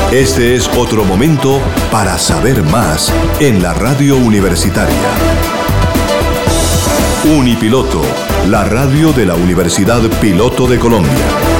Este es otro momento para saber más en la radio universitaria. Unipiloto, la radio de la Universidad Piloto de Colombia.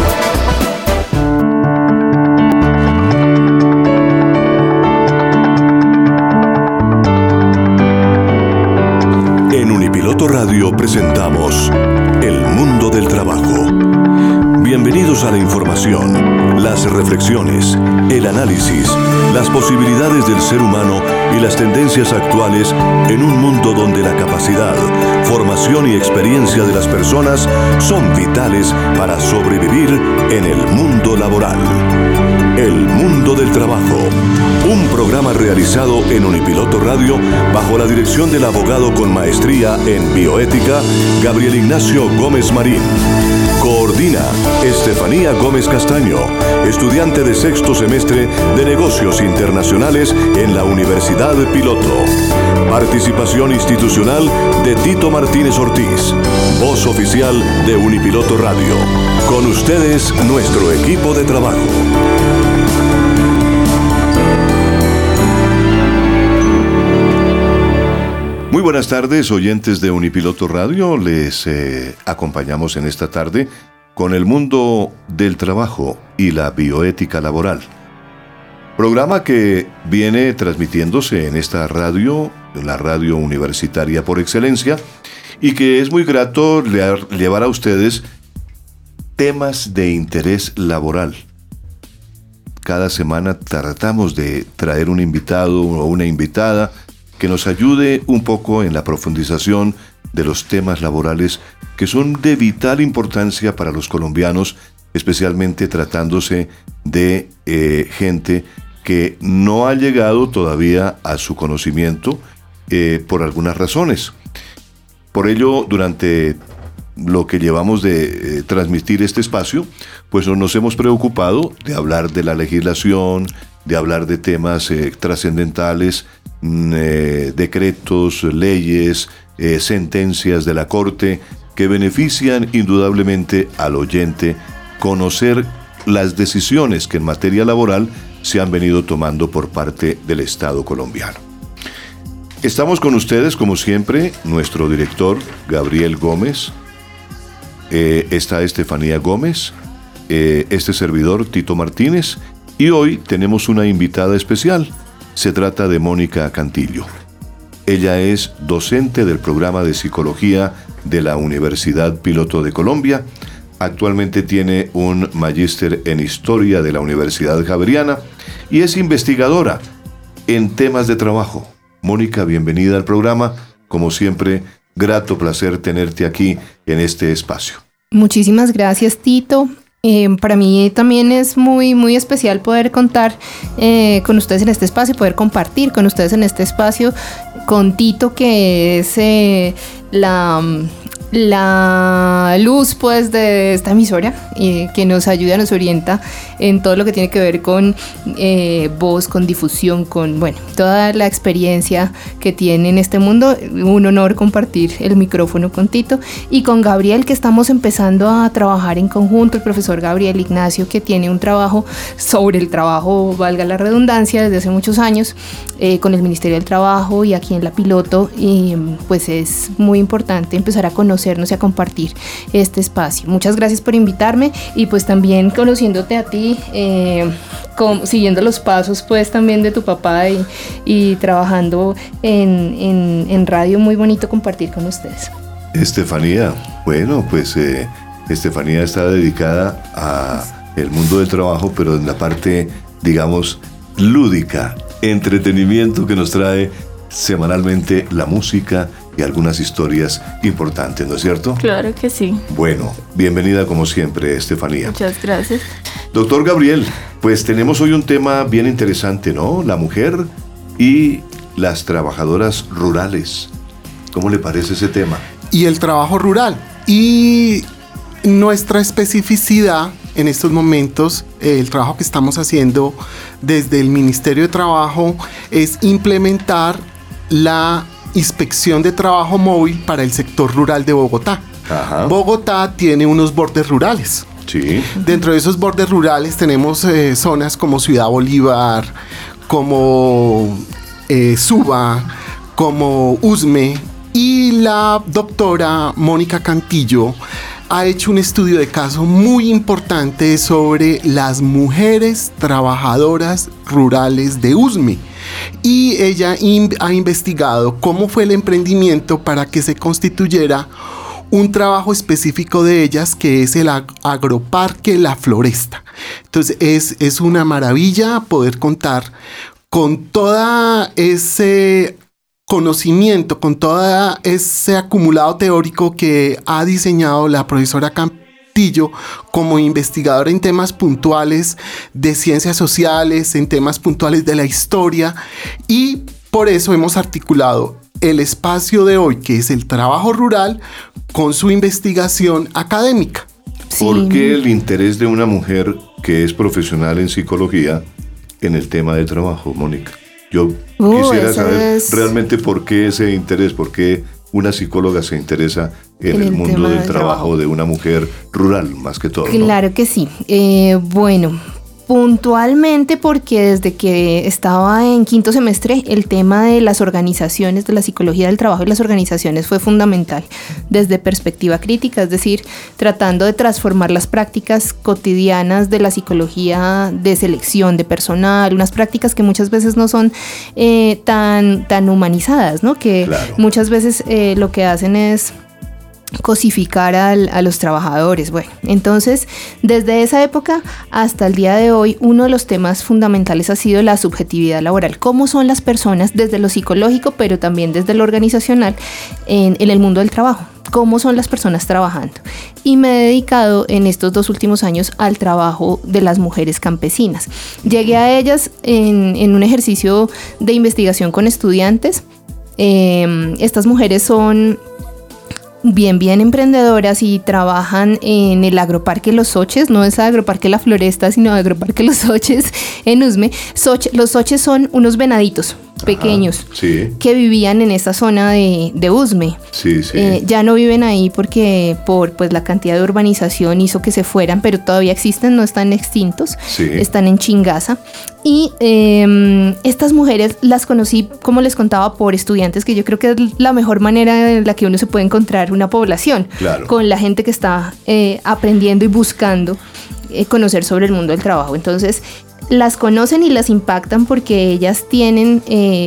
En Unipiloto Radio presentamos El Mundo del Trabajo. Bienvenidos a la información, las reflexiones, el análisis, las posibilidades del ser humano y las tendencias actuales en un mundo donde la capacidad, formación y experiencia de las personas son vitales para sobrevivir en el mundo laboral. El Mundo del Trabajo, un programa realizado en Unipiloto Radio bajo la dirección del abogado con maestría en bioética, Gabriel Ignacio Gómez Marín. Coordina Estefanía Gómez Castaño, estudiante de sexto semestre de Negocios Internacionales en la Universidad Piloto. Participación institucional de Tito Martínez Ortiz, voz oficial de Unipiloto Radio. Con ustedes, nuestro equipo de trabajo. Muy buenas tardes, oyentes de Unipiloto Radio. Les acompañamos en esta tarde con el mundo del trabajo y la bioética laboral. Programa que viene transmitiéndose en esta radio, la radio universitaria por excelencia, y que es muy grato llevar a ustedes temas de interés laboral. Cada semana tratamos de traer un invitado o una invitada que nos ayude un poco en la profundización de los temas laborales que son de vital importancia para los colombianos, especialmente tratándose de gente que no ha llegado todavía a su conocimiento por algunas razones. Por ello, durante lo que llevamos de transmitir este espacio, pues nos hemos preocupado de hablar de la legislación, de hablar de temas trascendentales, decretos, leyes, sentencias de la Corte que benefician indudablemente al oyente conocer las decisiones que en materia laboral se han venido tomando por parte del Estado colombiano. Estamos con ustedes, como siempre, nuestro director Gabriel Gómez, está Estefanía Gómez, este servidor Tito Martínez, y hoy tenemos una invitada especial. Se trata de Mónica Cantillo. Ella es docente del programa de psicología de la Universidad Piloto de Colombia. Actualmente tiene un magíster en historia de la Universidad Javeriana y es investigadora en temas de trabajo. Mónica, bienvenida al programa. Como siempre, grato placer tenerte aquí en este espacio. Muchísimas gracias, Tito. Para mí también es muy, muy especial poder contar con ustedes en este espacio, poder compartir con ustedes en este espacio, con Tito, que es la luz pues de esta emisora, que nos ayuda, nos orienta en todo lo que tiene que ver con voz, con difusión, con toda la experiencia que tiene en este mundo. Un honor compartir el micrófono con Tito y con Gabriel, que estamos empezando a trabajar en conjunto, el profesor Gabriel Ignacio, que tiene un trabajo sobre el trabajo, valga la redundancia, desde hace muchos años con el Ministerio del Trabajo y aquí en la Piloto, y pues es muy importante empezar a conocernos y a compartir este espacio. Muchas gracias por invitarme y pues también conociéndote a ti, siguiendo los pasos pues también de tu papá y trabajando en radio. Muy bonito compartir con ustedes. Estefanía, Estefanía está dedicada a el mundo del trabajo, pero en la parte, digamos, lúdica, entretenimiento que nos trae semanalmente la música y algunas historias importantes, ¿no es cierto? Claro que sí. Bueno, bienvenida como siempre, Estefanía. Muchas gracias. Doctor Gabriel, pues tenemos hoy un tema bien interesante, ¿no? La mujer y las trabajadoras rurales. ¿Cómo le parece ese tema? Y el trabajo rural. Y nuestra especificidad en estos momentos, el trabajo que estamos haciendo desde el Ministerio de Trabajo es implementar la inspección de trabajo móvil para el sector rural de Bogotá. Ajá. Bogotá tiene unos bordes rurales. Sí. Dentro de esos bordes rurales tenemos zonas como Ciudad Bolívar, como Suba, como Usme, y la doctora Mónica Cantillo ha hecho un estudio de caso muy importante sobre las mujeres trabajadoras rurales de Usme. Y ella ha investigado cómo fue el emprendimiento para que se constituyera un trabajo específico de ellas, que es el agroparque La Floresta. Entonces es una maravilla poder contar con todo ese conocimiento, con todo ese acumulado teórico que ha diseñado la profesora Cantillo como investigadora en temas puntuales de ciencias sociales, en temas puntuales de la historia, y por eso hemos articulado el espacio de hoy, que es el trabajo rural, con su investigación académica. Sí. ¿Por qué el interés de una mujer que es profesional en psicología en el tema del trabajo, Mónica? Yo quisiera saber realmente por qué ese interés, por qué una psicóloga se interesa en el mundo del trabajo de una mujer rural, más que todo, ¿no? Claro que sí. Bueno, puntualmente porque desde que estaba en quinto semestre el tema de las organizaciones, de la psicología del trabajo y las organizaciones fue fundamental desde perspectiva crítica, es decir, tratando de transformar las prácticas cotidianas de la psicología de selección de personal, unas prácticas que muchas veces no son tan humanizadas, ¿no? Que claro, muchas veces lo que hacen es cosificar a los trabajadores. Bueno, entonces desde esa época hasta el día de hoy uno de los temas fundamentales ha sido la subjetividad laboral, cómo son las personas desde lo psicológico pero también desde lo organizacional en el mundo del trabajo, cómo son las personas trabajando, y me he dedicado en estos 2 últimos años al trabajo de las mujeres campesinas. Llegué a ellas en un ejercicio de investigación con estudiantes. Estas mujeres son bien emprendedoras y trabajan en el agroparque Los Soches, no es agroparque La Floresta, sino agroparque Los Soches en Usme. Los Soches son unos venaditos pequeños, sí, que vivían en esta zona de Usme. Sí. Ya no viven ahí porque por la cantidad de urbanización hizo que se fueran, pero todavía existen, no están extintos, sí, están en Chingaza. Y estas mujeres las conocí, como les contaba, por estudiantes, que yo creo que es la mejor manera en la que uno se puede encontrar una población, claro, con la gente que está aprendiendo y buscando conocer sobre el mundo del trabajo. Entonces las conocen y las impactan porque ellas tienen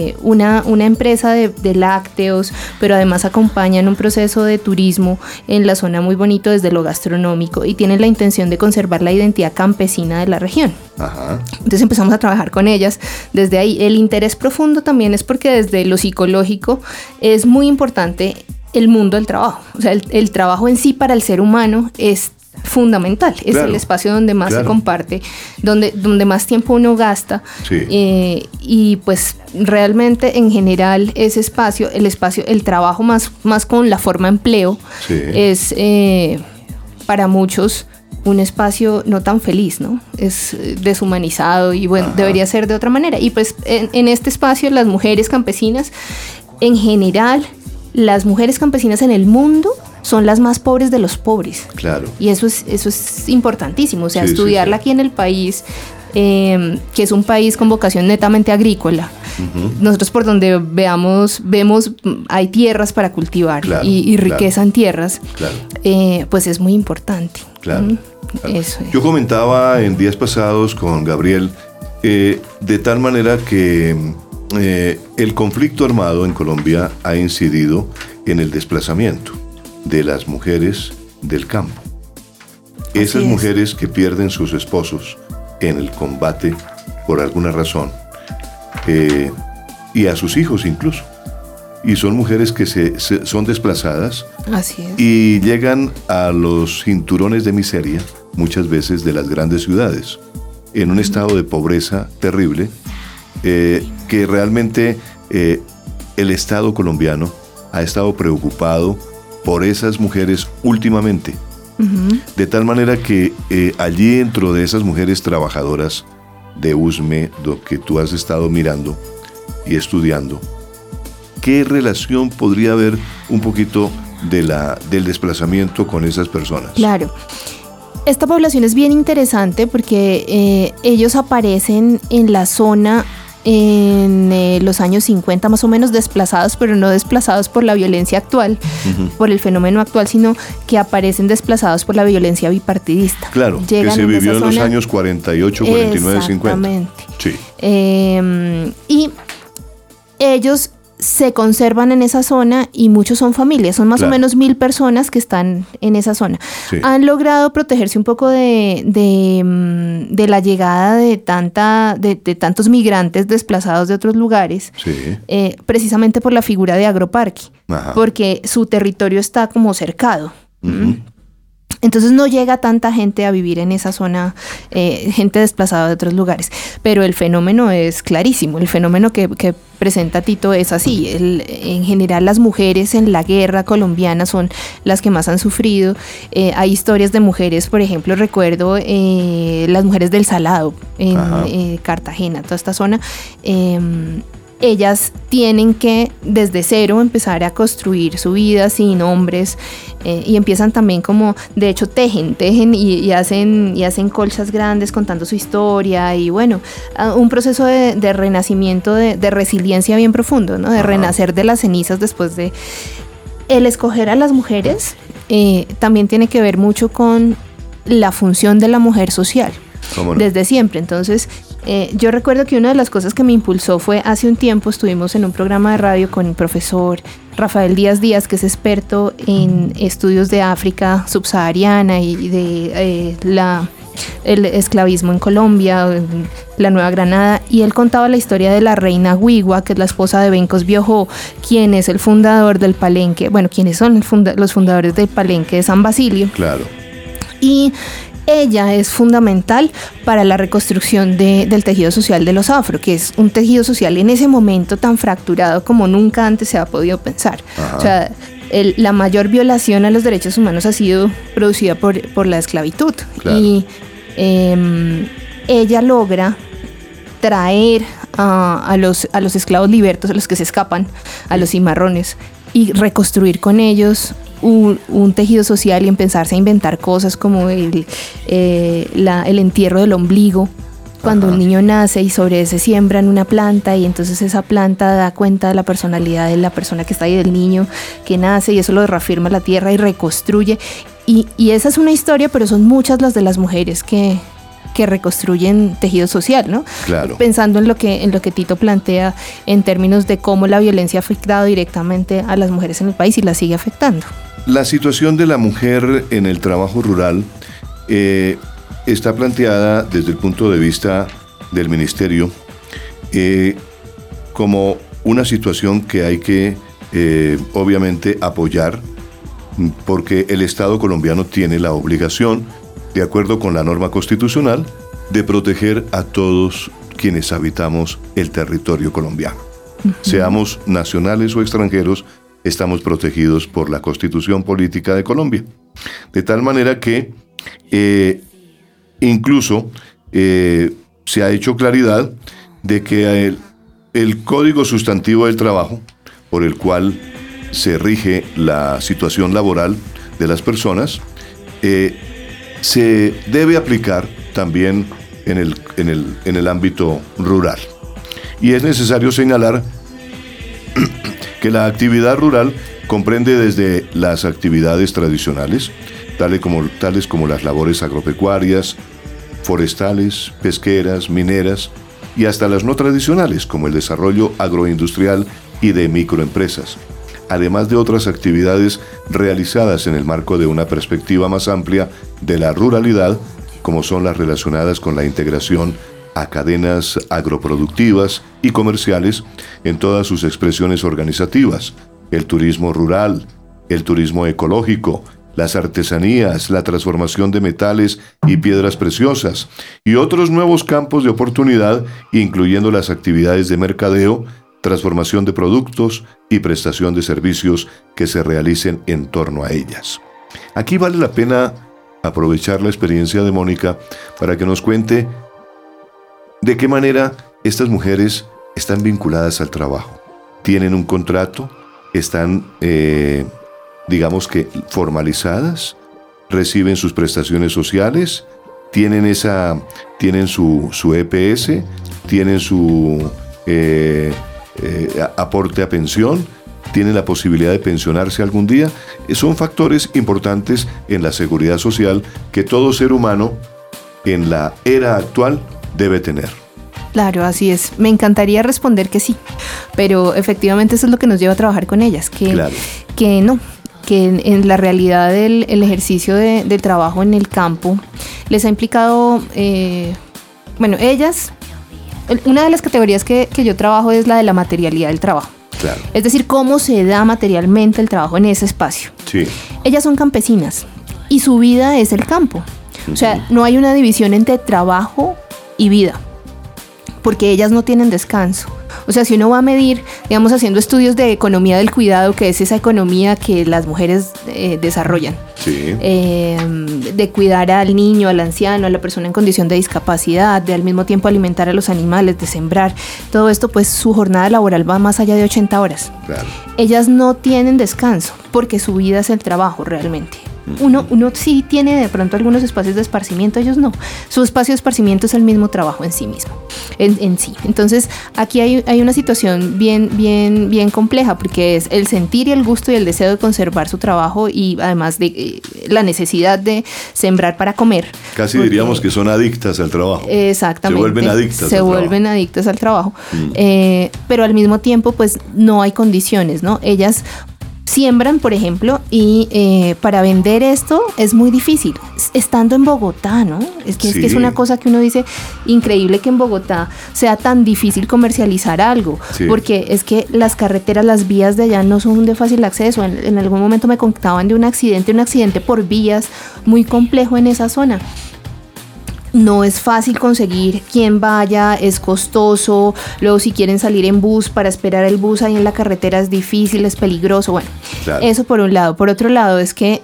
una empresa de lácteos, pero además acompañan un proceso de turismo en la zona muy bonito desde lo gastronómico, y tienen la intención de conservar la identidad campesina de la región. Ajá. Entonces empezamos a trabajar con ellas desde ahí. El interés profundo también es porque desde lo psicológico es muy importante el mundo del trabajo. O sea, el trabajo en sí para el ser humano es fundamental, es claro, el espacio donde más claro, se comparte, donde más tiempo uno gasta, sí, y pues realmente en general ese espacio, el trabajo más con la forma empleo, sí, es para muchos un espacio no tan feliz, ¿no? Es deshumanizado y bueno, ajá, debería ser de otra manera. Y pues en este espacio las mujeres campesinas, en general, las mujeres campesinas en el mundo son las más pobres de los pobres. Claro. Y eso es importantísimo. O sea, sí, estudiarla aquí en el país, que es un país con vocación netamente agrícola. Uh-huh. Nosotros por donde vemos hay tierras para cultivar, claro, y riqueza, claro, en tierras, claro, pues es muy importante. Claro. Claro. Eso es. Yo comentaba en días pasados con Gabriel, de tal manera que el conflicto armado en Colombia ha incidido en el desplazamiento de las mujeres del campo. Esas mujeres que pierden sus esposos en el combate por alguna razón, y a sus hijos incluso, y son mujeres que son desplazadas. Así es. Y llegan a los cinturones de miseria muchas veces de las grandes ciudades, en un estado de pobreza terrible, que realmente el Estado colombiano ha estado preocupado por esas mujeres últimamente, uh-huh, de tal manera que allí dentro de esas mujeres trabajadoras de Usme, lo que tú has estado mirando y estudiando, ¿qué relación podría haber un poquito del desplazamiento con esas personas? Claro. Esta población es bien interesante porque ellos aparecen en la zona en los años 50 más o menos, desplazados, pero no desplazados por la violencia actual, por el fenómeno actual, sino que aparecen desplazados por la violencia bipartidista. Claro, llegan que se vivió en los años 48, 49, 50. Sí. Y ellos se conservan en esa zona y muchos son familias, son más o menos 1,000 personas que están en esa zona. Sí. Han logrado protegerse un poco de la llegada de tantos migrantes desplazados de otros lugares, precisamente por la figura de agroparque, porque su territorio está como cercado. Entonces no llega tanta gente a vivir en esa zona, gente desplazada de otros lugares. Pero el fenómeno es clarísimo, el fenómeno que presenta Tito es así. En general las mujeres en la guerra colombiana son las que más han sufrido. Hay historias de mujeres, por ejemplo, recuerdo las mujeres del Salado, en Cartagena, toda esta zona. Ellas tienen que desde cero empezar a construir su vida sin hombres, y empiezan también como, de hecho tejen y hacen colchas grandes contando su historia, y bueno, un proceso de renacimiento, de resiliencia bien profundo, ¿no? De renacer de las cenizas después de... El escoger a las mujeres también tiene que ver mucho con la función de la mujer social. ¿Cómo no? Desde siempre. Entonces, yo recuerdo que una de las cosas que me impulsó fue hace un tiempo estuvimos en un programa de radio con el profesor Rafael Díaz Díaz, que es experto en estudios de África subsahariana y de el esclavismo en Colombia, en la Nueva Granada, y él contaba la historia de la reina Huigua, que es la esposa de Bencos Biojó, quien es el fundador del Palenque, bueno, quienes son los fundadores del Palenque de San Basilio. Claro. Y ella es fundamental para la reconstrucción del tejido social de los afro, que es un tejido social en ese momento tan fracturado como nunca antes se ha podido pensar. O sea, la mayor violación a los derechos humanos ha sido producida por la esclavitud. Claro. Y ella logra traer a los esclavos libertos, a los que se escapan, a los cimarrones, y reconstruir con ellos un tejido social y empezarse a inventar cosas como el entierro del ombligo, cuando un niño nace y sobre ese siembran una planta, y entonces esa planta da cuenta de la personalidad de la persona que está ahí, del niño que nace, y eso lo reafirma la tierra y reconstruye. Y esa es una historia, pero son muchas las de las mujeres que reconstruyen tejido social, ¿no? Claro. Pensando en lo que Tito plantea en términos de cómo la violencia ha afectado directamente a las mujeres en el país y las sigue afectando. La situación de la mujer en el trabajo rural está planteada desde el punto de vista del ministerio como una situación que hay que obviamente apoyar, porque el Estado colombiano tiene la obligación, de acuerdo con la norma constitucional, de proteger a todos quienes habitamos el territorio colombiano. Seamos nacionales o extranjeros, estamos protegidos por la Constitución Política de Colombia. De tal manera que incluso se ha hecho claridad de que el Código Sustantivo del Trabajo, por el cual se rige la situación laboral de las personas, se debe aplicar también en el ámbito rural. Y es necesario señalar que la actividad rural comprende desde las actividades tradicionales, tales como las labores agropecuarias, forestales, pesqueras, mineras, y hasta las no tradicionales, como el desarrollo agroindustrial y de microempresas, además de otras actividades realizadas en el marco de una perspectiva más amplia de la ruralidad, como son las relacionadas con la integración a cadenas agroproductivas y comerciales en todas sus expresiones organizativas, el turismo rural, el turismo ecológico, las artesanías, la transformación de metales y piedras preciosas, y otros nuevos campos de oportunidad, incluyendo las actividades de mercadeo, transformación de productos y prestación de servicios que se realicen en torno a ellas. Aquí vale la pena aprovechar la experiencia de Mónica para que nos cuente de qué manera estas mujeres están vinculadas al trabajo. ¿Tienen un contrato? ¿Están, digamos que, formalizadas? reciben sus prestaciones sociales, tienen su EPS, tienen su aporte a pensión, tienen la posibilidad de pensionarse algún día. Son factores importantes en la seguridad social que todo ser humano en la era actual debe tener. Claro, así es. Me encantaría responder que sí, pero efectivamente eso es lo que nos lleva a trabajar con ellas, que en la realidad el ejercicio del trabajo en el campo les ha implicado, ellas, una de las categorías que yo trabajo es la de la materialidad del trabajo. Claro. Es decir, cómo se da materialmente el trabajo en ese espacio. Sí. Ellas son campesinas y su vida es el campo. O sea, no hay una división entre trabajo y vida, porque ellas no tienen descanso. O sea, si uno va a medir, digamos, haciendo estudios de economía del cuidado, que es esa economía que las mujeres desarrollan, sí. De cuidar al niño, al anciano, a la persona en condición de discapacidad, de al mismo tiempo alimentar a los animales, de sembrar, todo esto, pues su jornada laboral va más allá de 80 horas. Claro. Ellas no tienen descanso, porque su vida es el trabajo realmente. Uno sí tiene de pronto algunos espacios de esparcimiento, ellos no. Su espacio de esparcimiento es el mismo trabajo en sí mismo, en sí. Entonces, aquí hay una situación bien compleja, porque es el sentir y el gusto y el deseo de conservar su trabajo, y además de la necesidad de sembrar para comer. Casi diríamos que son adictas al trabajo. Exactamente. Se vuelven adictas al trabajo. Pero al mismo tiempo, pues no hay condiciones, ¿no? Ellas siembran, por ejemplo, y para vender esto es muy difícil, estando en Bogotá, ¿no? Es que es una cosa que uno dice, increíble que en Bogotá sea tan difícil comercializar algo, porque es que las carreteras, las vías de allá no son de fácil acceso. En algún momento me contaban de un accidente por vías muy complejo en esa zona. No es fácil conseguir quien vaya, es costoso. Luego, si quieren salir en bus, para esperar el bus ahí en la carretera es difícil, es peligroso. Bueno, claro. Eso por un lado. Por otro lado, es que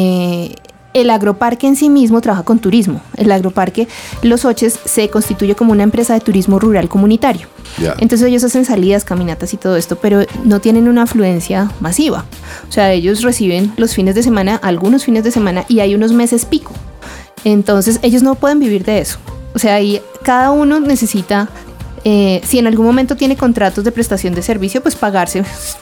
el agroparque en sí mismo trabaja con turismo. El agroparque Los Oches se constituye como una empresa de turismo rural comunitario. Yeah. Entonces ellos hacen salidas, caminatas y todo esto, pero no tienen una afluencia masiva. O sea, ellos reciben los fines de semana, algunos fines de semana, y hay unos meses pico. Entonces ellos no pueden vivir de eso. O sea, ahí cada uno necesita, si en algún momento tiene contratos de prestación de servicio, pues pagarse,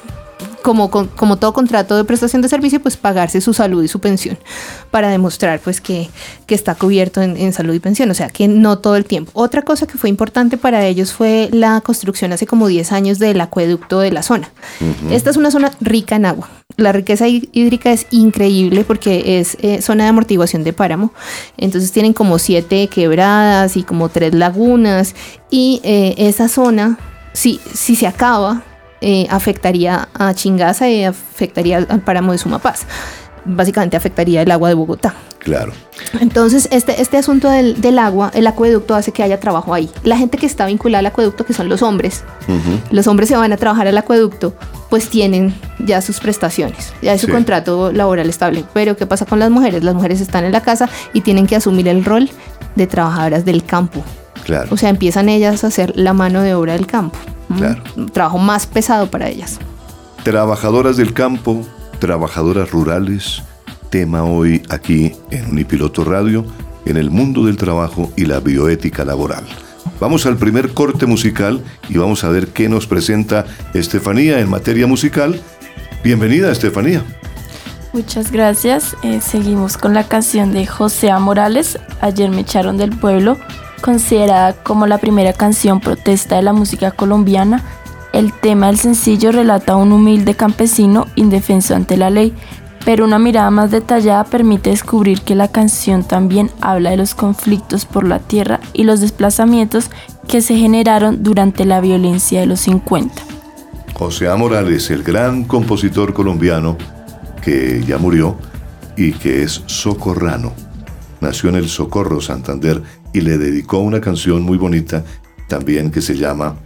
como todo contrato de prestación de servicio, pues pagarse su salud y su pensión, para demostrar pues que está cubierto en salud y pensión. O sea, que no todo el tiempo. Otra cosa que fue importante para ellos fue la construcción hace como 10 años del acueducto de la zona. Uh-huh. Esta es una zona rica en agua. La riqueza hídrica es increíble, porque es zona de amortiguación de páramo. Entonces tienen como 7 quebradas y como 3 lagunas. Y esa zona, si se acaba, afectaría a Chingaza y afectaría al páramo de Sumapaz. Básicamente afectaría el agua de Bogotá. Claro. Entonces, este asunto del agua, el acueducto hace que haya trabajo ahí. La gente que está vinculada al acueducto, que son los hombres, los hombres se van a trabajar al acueducto, pues tienen ya sus prestaciones, ya es su contrato laboral estable. Pero ¿qué pasa con las mujeres? Las mujeres están en la casa y tienen que asumir el rol de trabajadoras del campo. Claro. O sea, empiezan ellas a hacer la mano de obra del campo. Claro. Un trabajo más pesado para ellas. Trabajadoras del campo, trabajadoras rurales, tema hoy aquí en Unipiloto Radio, en el mundo del trabajo y la bioética laboral. Vamos al primer corte musical y vamos a ver qué nos presenta Estefanía en materia musical. Bienvenida, Estefanía. Muchas gracias. Seguimos con la canción de José A. Morales, Ayer me echaron del pueblo, considerada como la primera canción protesta de la música colombiana. El tema del sencillo relata a un humilde campesino indefenso ante la ley, pero una mirada más detallada permite descubrir que la canción también habla de los conflictos por la tierra y los desplazamientos que se generaron durante la violencia de los 50. José A. Morales, el gran compositor colombiano que ya murió y que es socorrano. Nació en el Socorro, Santander, y le dedicó una canción muy bonita también que se llama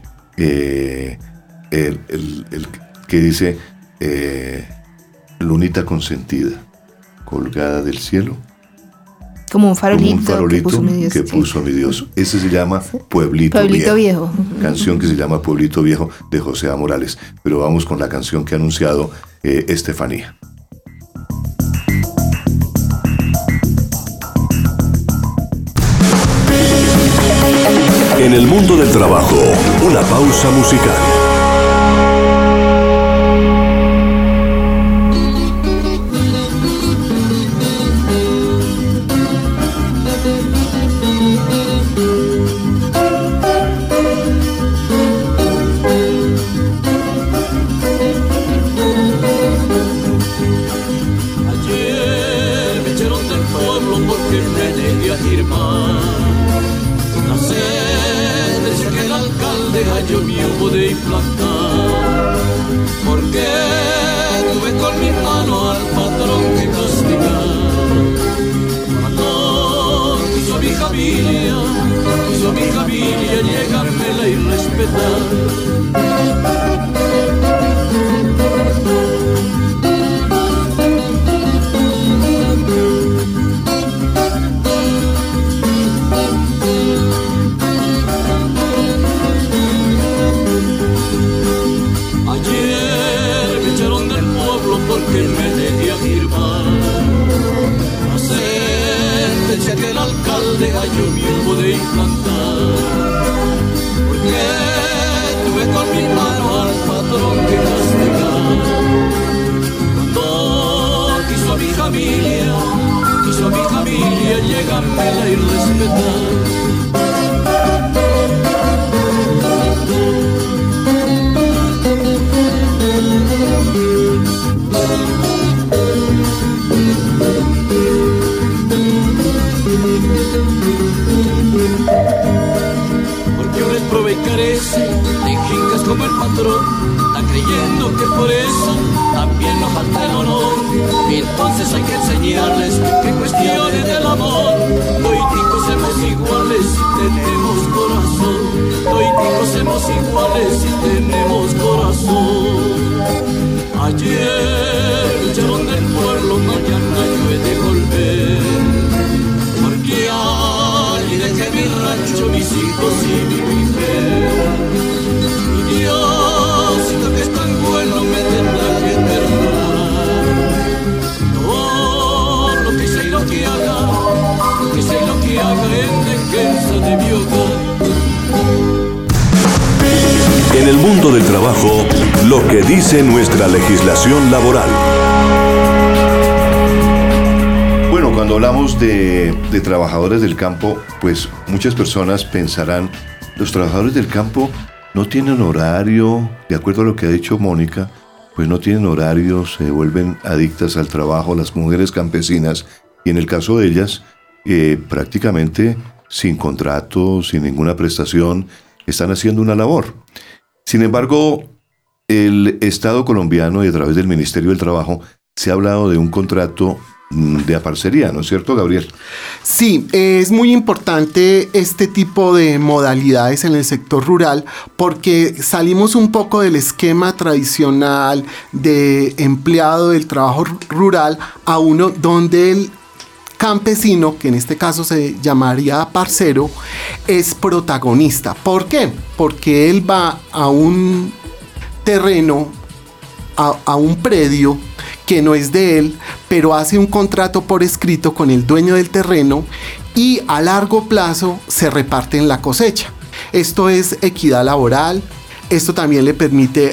que dice Lunita consentida, colgada del cielo. Como un farolito, que puso mi Dios. Ese se llama Pueblito Viejo. Canción que se llama Pueblito Viejo de José A. Morales. Pero vamos con la canción que ha anunciado Estefanía. En el mundo del trabajo, una pausa musical. Yo me hubo de implantar, porque tuve con mi mano al patrón que castigar. Cuando quiso mi familia llegármela y respetar. Yo me hubo de implantar, porque tuve con mi mano al patrón que castigar. Cuando quiso a mi familia llegármela y respetar. Porque uno es prove y carece de jincas como el patrón, está creyendo que por eso también nos falta el honor. Y entonces hay que enseñarles que cuestiones del amor, toiticos somos iguales si tenemos corazón, toiticos somos iguales si tenemos corazón. Ayer lucharon del pueblo, mañana yo he de volver, porque allí dejé mi rancho, mis hijos y mi mujer. Y Diosito que es tan bueno me tendrá que perdonar. Todo lo que sé y lo que haga, lo que sé y lo que haga en defensa de mi hogar. En el mundo del trabajo, lo que dice nuestra legislación laboral. Bueno, cuando hablamos de trabajadores del campo, pues muchas personas pensarán, los trabajadores del campo no tienen horario, de acuerdo a lo que ha dicho Mónica, pues no tienen horario, se vuelven adictas al trabajo, las mujeres campesinas, y en el caso de ellas, prácticamente sin contrato, sin ninguna prestación, están haciendo una labor. Sin embargo, el Estado colombiano y a través del Ministerio del Trabajo se ha hablado de un contrato de aparcería, ¿no es cierto, Gabriel? Sí, es muy importante este tipo de modalidades en el sector rural porque salimos un poco del esquema tradicional de empleado del trabajo rural a uno donde el campesino, que en este caso se llamaría parcero, es protagonista. ¿Por qué? Porque él va a un terreno, a un predio que no es de él, pero hace un contrato por escrito con el dueño del terreno y a largo plazo se reparten la cosecha. Esto es equidad laboral. Esto también le permite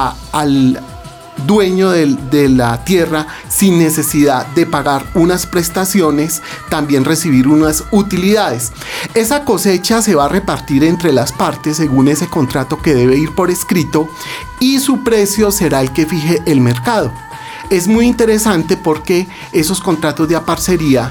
al dueño de la tierra, sin necesidad de pagar unas prestaciones, también recibir unas utilidades. Esa cosecha se va a repartir entre las partes según ese contrato que debe ir por escrito y su precio será el que fije el mercado. Es muy interesante porque esos contratos de aparcería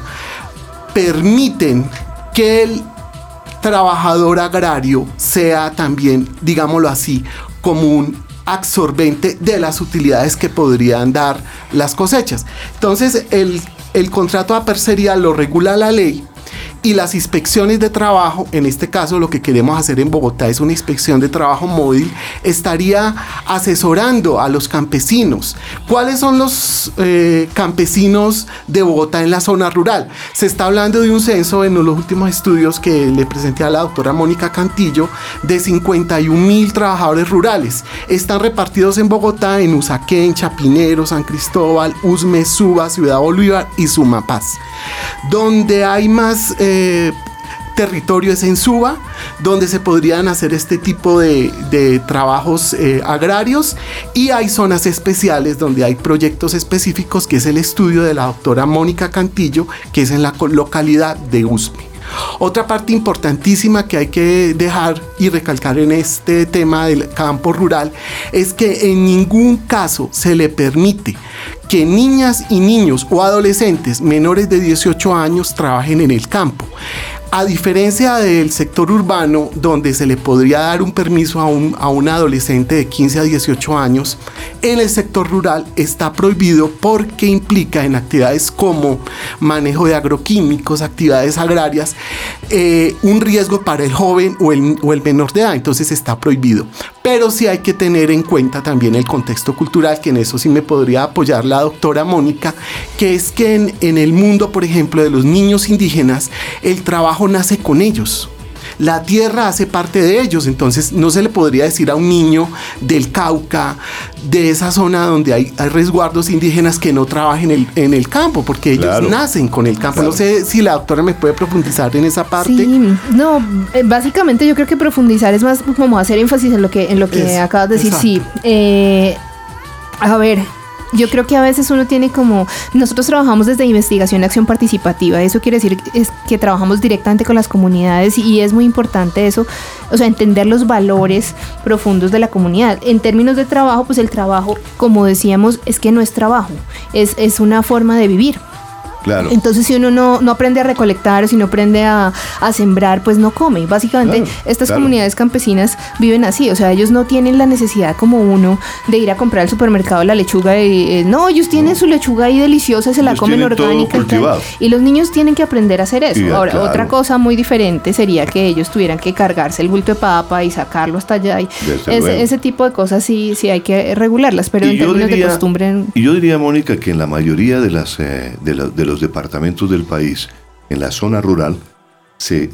permiten que el trabajador agrario sea también, digámoslo así, como un absorbente de las utilidades que podrían dar las cosechas. Entonces el contrato de aparcería lo regula la ley y las inspecciones de trabajo, en este caso lo que queremos hacer en Bogotá es una inspección de trabajo móvil, estaría asesorando a los campesinos. ¿Cuáles son los campesinos de Bogotá en la zona rural? Se está hablando de un censo en los últimos estudios que le presenté a la doctora Mónica Cantillo de 51,000 trabajadores rurales. Están repartidos en Bogotá, en Usaquén, Chapinero, San Cristóbal, Usme, Suba, Ciudad Bolívar y Sumapaz. Donde hay más territorio es en Suba, donde se podrían hacer este tipo de trabajos agrarios, y hay zonas especiales donde hay proyectos específicos, que es el estudio de la doctora Mónica Cantillo, que es en la localidad de Usme. Otra parte importantísima que hay que dejar y recalcar en este tema del campo rural es que en ningún caso se le permite que niñas y niños o adolescentes menores de 18 años trabajen en el campo. A diferencia del sector urbano, donde se le podría dar un permiso a un adolescente de 15 a 18 años, en el sector rural está prohibido porque implica en actividades como manejo de agroquímicos, actividades agrarias, un riesgo para el joven o el menor de edad, entonces está prohibido. Pero sí hay que tener en cuenta también el contexto cultural, que en eso sí me podría apoyar la doctora Mónica, que es que en el mundo, por ejemplo, de los niños indígenas, el trabajo nace con ellos. La tierra hace parte de ellos, entonces no se le podría decir a un niño del Cauca, de esa zona donde hay resguardos indígenas, que no trabajen en el campo, porque ellos nacen con el campo. Claro. No sé si la doctora me puede profundizar en esa parte. Sí, no, básicamente yo creo que profundizar es más como hacer énfasis en lo que acabas de decir. Exacto. Sí, a ver, yo creo que a veces uno tiene como... Nosotros trabajamos desde investigación y acción participativa. Eso quiere decir que trabajamos directamente con las comunidades, y es muy importante eso, o sea, entender los valores profundos de la comunidad. En términos de trabajo, pues el trabajo, como decíamos, es que no es trabajo, es una forma de vivir. Claro. Entonces, si uno no aprende a recolectar, si no aprende a sembrar, pues no come. Básicamente, estas comunidades campesinas viven así. O sea, ellos no tienen la necesidad como uno de ir a comprar al supermercado la lechuga. No, ellos tienen su lechuga ahí deliciosa, se la comen orgánica. Y los niños tienen que aprender a hacer eso. Ahora, otra cosa muy diferente sería que ellos tuvieran que cargarse el bulto de papa y sacarlo hasta allá. Y ese tipo de cosas sí hay que regularlas, pero en términos de costumbre... Y yo diría, Mónica, que en la mayoría de los departamentos del país, en la zona rural, se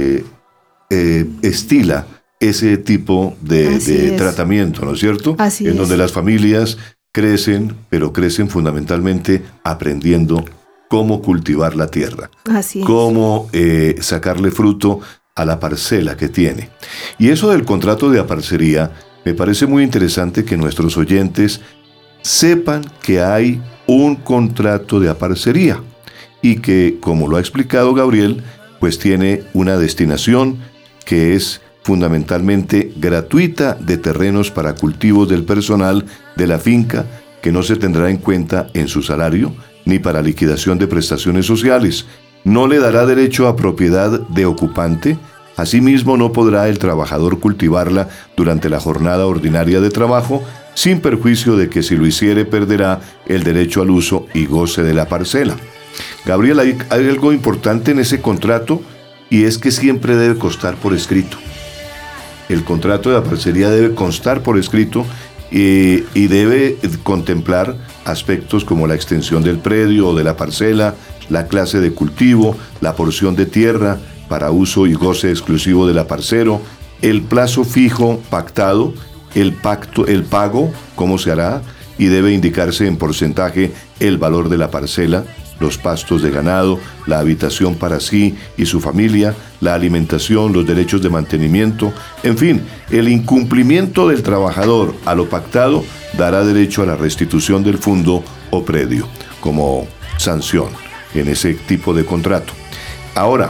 estila ese tipo de tratamiento, ¿no es cierto? Así en donde las familias crecen, pero crecen fundamentalmente aprendiendo cómo cultivar la tierra, cómo sacarle fruto a la parcela que tiene. Y eso del contrato de aparcería, me parece muy interesante que nuestros oyentes sepan que hay un contrato de aparcería, y que, como lo ha explicado Gabriel, pues tiene una destinación que es fundamentalmente gratuita de terrenos para cultivos del personal de la finca, que no se tendrá en cuenta en su salario, ni para liquidación de prestaciones sociales. No le dará derecho a propiedad de ocupante. Asimismo, no podrá el trabajador cultivarla durante la jornada ordinaria de trabajo, sin perjuicio de que, si lo hiciere, perderá el derecho al uso y goce de la parcela. Gabriel, hay algo importante en ese contrato, y es que siempre debe constar por escrito. El contrato de aparcería debe constar por escrito y debe contemplar aspectos como la extensión del predio o de la parcela, la clase de cultivo, la porción de tierra para uso y goce exclusivo del aparcero, el plazo fijo pactado, el pago, cómo se hará, y debe indicarse en porcentaje el valor de la parcela, los pastos de ganado, la habitación para sí y su familia, la alimentación, los derechos de mantenimiento, en fin, el incumplimiento del trabajador a lo pactado dará derecho a la restitución del fondo o predio como sanción en ese tipo de contrato. Ahora,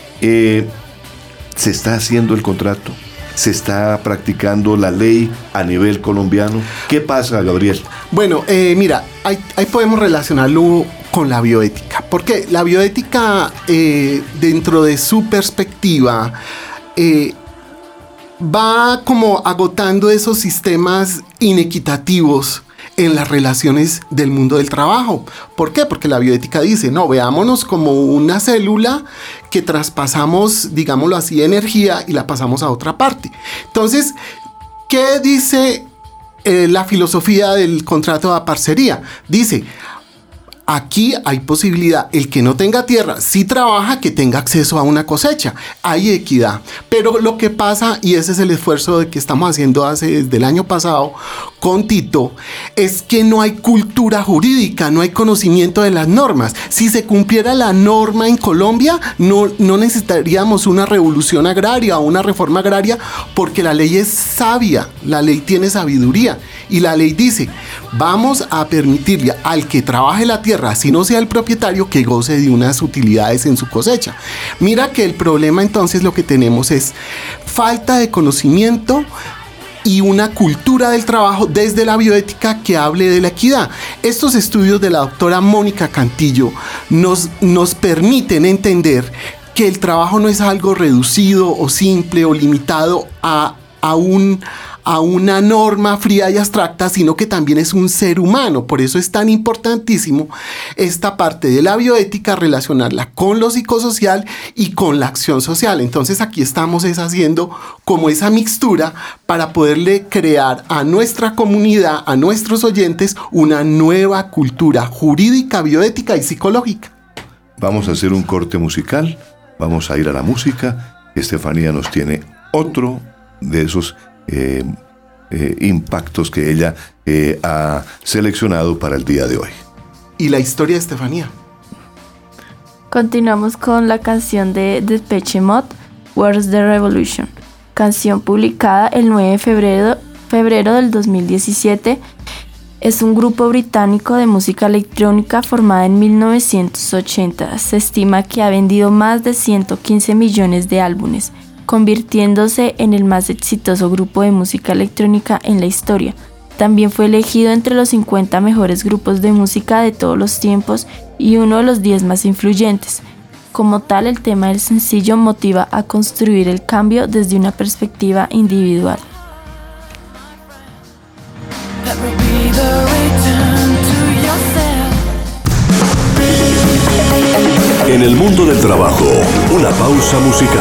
¿se está haciendo el contrato? ¿Se está practicando la ley a nivel colombiano? ¿Qué pasa, Gabriel? Bueno, mira, ahí podemos relacionarlo con la bioética, porque la bioética, dentro de su perspectiva, va como agotando esos sistemas inequitativos en las relaciones del mundo del trabajo. ¿Por qué? Porque la bioética dice, no, veámonos como una célula que traspasamos, digámoslo así, energía y la pasamos a otra parte. Entonces, ¿qué dice la filosofía del contrato de aparcería? Dice, aquí hay posibilidad, el que no tenga tierra, si trabaja, que tenga acceso a una cosecha. Hay equidad. Pero lo que pasa, y ese es el esfuerzo que estamos haciendo desde el año pasado con Tito es que no hay cultura jurídica, no hay conocimiento de las normas. Si se cumpliera la norma en Colombia, no necesitaríamos una revolución agraria o una reforma agraria, porque la ley es sabia, la ley tiene sabiduría y la ley dice, vamos a permitirle al que trabaje la tierra, si no sea el propietario, que goce de unas utilidades en su cosecha. Mira que el problema entonces lo que tenemos es falta de conocimiento y una cultura del trabajo desde la bioética que hable de la equidad. Estos estudios de la doctora Mónica Cantillo nos permiten entender que el trabajo no es algo reducido o simple o limitado a una norma fría y abstracta, sino que también es un ser humano. Por eso es tan importantísimo esta parte de la bioética, relacionarla con lo psicosocial y con la acción social. Entonces aquí estamos haciendo como esa mixtura para poderle crear a nuestra comunidad, a nuestros oyentes, una nueva cultura jurídica, bioética y psicológica. Vamos a hacer un corte musical, vamos a ir a la música. Estefanía nos tiene otro de esos impactos que ella ha seleccionado para el día de hoy. ¿Y la historia de Estefanía? Continuamos con la canción de Depeche Mode, Where's the Revolution, canción publicada el 9 de febrero del 2017. Es un grupo británico de música electrónica formada en 1980. Se estima que ha vendido más de 115 millones de álbumes, convirtiéndose en el más exitoso grupo de música electrónica en la historia. También fue elegido entre los 50 mejores grupos de música de todos los tiempos y uno de los 10 más influyentes. Como tal, el tema del sencillo motiva a construir el cambio desde una perspectiva individual. En el mundo del trabajo, una pausa musical.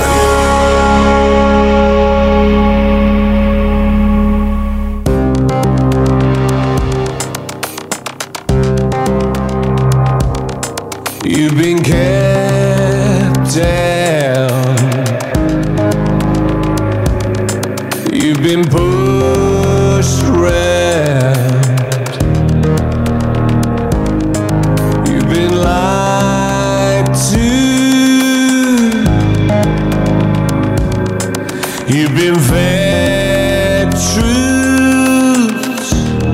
You've been kept down. You've been pushed around. You've been lied to. You've been fed truths.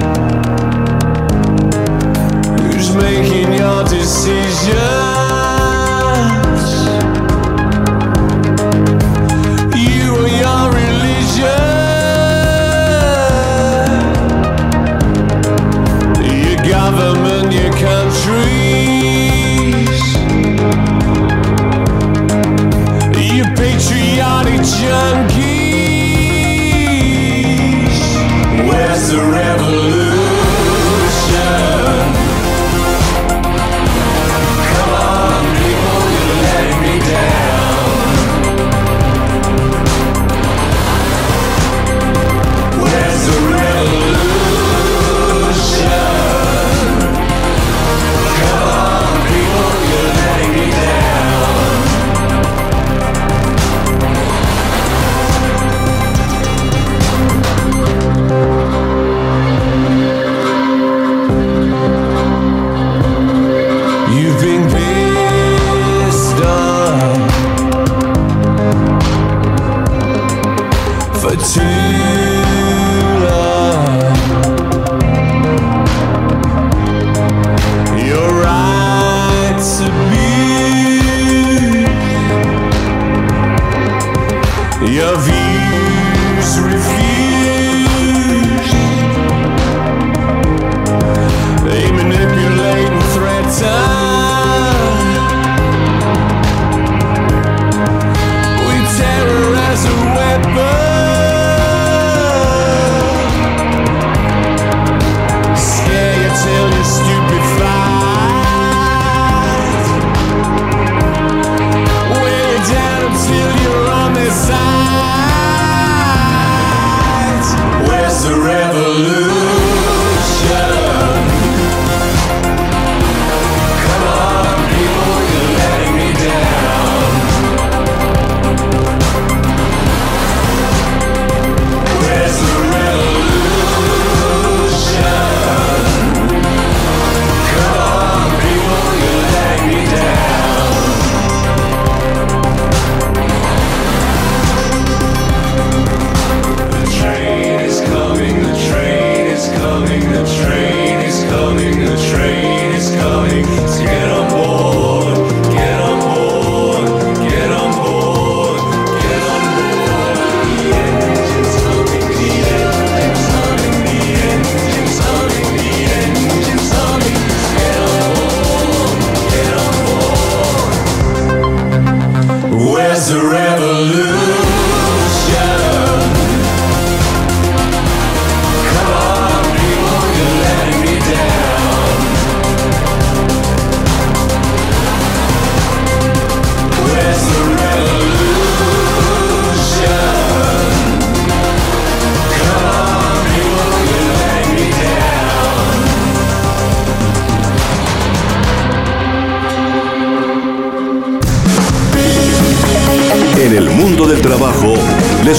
Who's making your decisions? You or your religion? Your government, your countries? Your patriotic junkies? Where's the revolution? Your views refused. They manipulate and threaten. We terrorize a weapon. Scare you till you're stupefied. Weigh you down till you're on their side. Where's the revolution? Come on,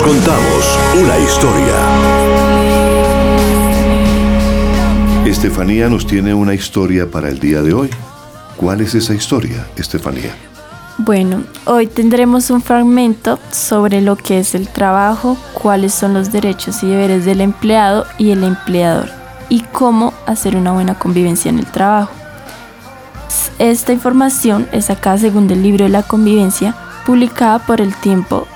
contamos una historia. Estefanía nos tiene una historia para el día de hoy. ¿Cuál es esa historia, Estefanía? Bueno, hoy tendremos un fragmento sobre lo que es el trabajo, cuáles son los derechos y deberes del empleado y el empleador, y cómo hacer una buena convivencia en el trabajo. Esta información es sacada según el libro de la convivencia, publicada por El Tiempo,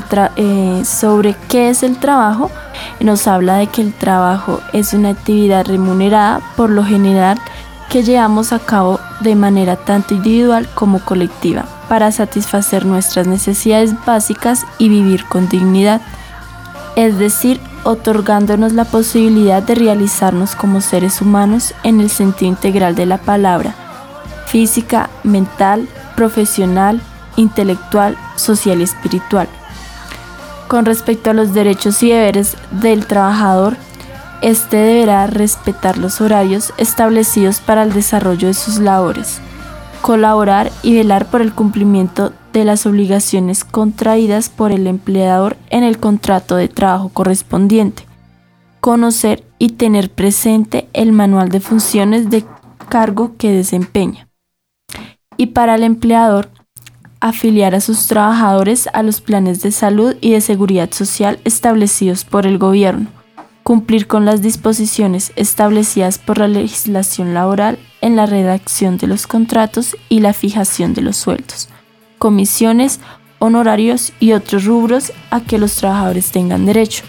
sobre qué es el trabajo. Nos habla de que el trabajo es una actividad remunerada, por lo general, que llevamos a cabo de manera tanto individual como colectiva, para satisfacer nuestras necesidades básicas y vivir con dignidad, es decir, otorgándonos la posibilidad de realizarnos como seres humanos en el sentido integral de la palabra, física, mental, profesional, intelectual, social y espiritual. Con respecto a los derechos y deberes del trabajador, este deberá respetar los horarios establecidos para el desarrollo de sus labores, colaborar y velar por el cumplimiento de las obligaciones contraídas por el empleador en el contrato de trabajo correspondiente, conocer y tener presente el manual de funciones de cargo que desempeña. Y para el empleador, afiliar a sus trabajadores a los planes de salud y de seguridad social establecidos por el gobierno, cumplir con las disposiciones establecidas por la legislación laboral en la redacción de los contratos y la fijación de los sueldos, comisiones, honorarios y otros rubros a que los trabajadores tengan derecho.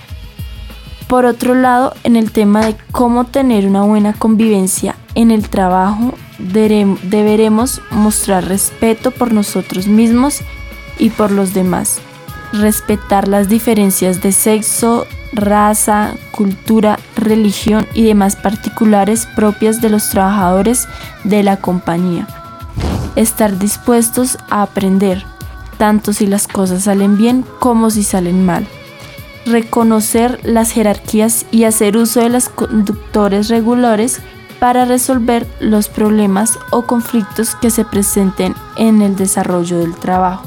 Por otro lado, en el tema de cómo tener una buena convivencia en el trabajo, deberemos mostrar respeto por nosotros mismos y por los demás, respetar las diferencias de sexo, raza, cultura, religión y demás particulares propias de los trabajadores de la compañía. Estar dispuestos a aprender, tanto si las cosas salen bien como si salen mal. Reconocer las jerarquías y hacer uso de los conductores regulares para resolver los problemas o conflictos que se presenten en el desarrollo del trabajo.